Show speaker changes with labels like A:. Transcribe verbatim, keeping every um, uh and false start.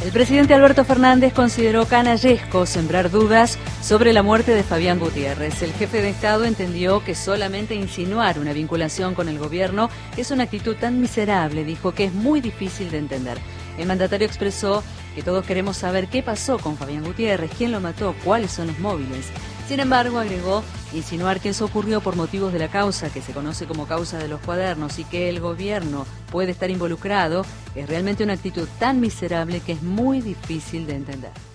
A: El presidente Alberto Fernández consideró canallesco sembrar dudas sobre la muerte de Fabián Gutiérrez. El jefe de Estado entendió que solamente insinuar una vinculación con el gobierno es una actitud tan miserable, dijo, que es muy difícil de entender. El mandatario expresó que todos queremos saber qué pasó con Fabián Gutiérrez, quién lo mató, cuáles son los móviles. Sin embargo, agregó, insinuar que eso ocurrió por motivos de la causa, que se conoce como causa de los cuadernos, y que el gobierno puede estar involucrado, es realmente una actitud tan miserable que es muy difícil de entender.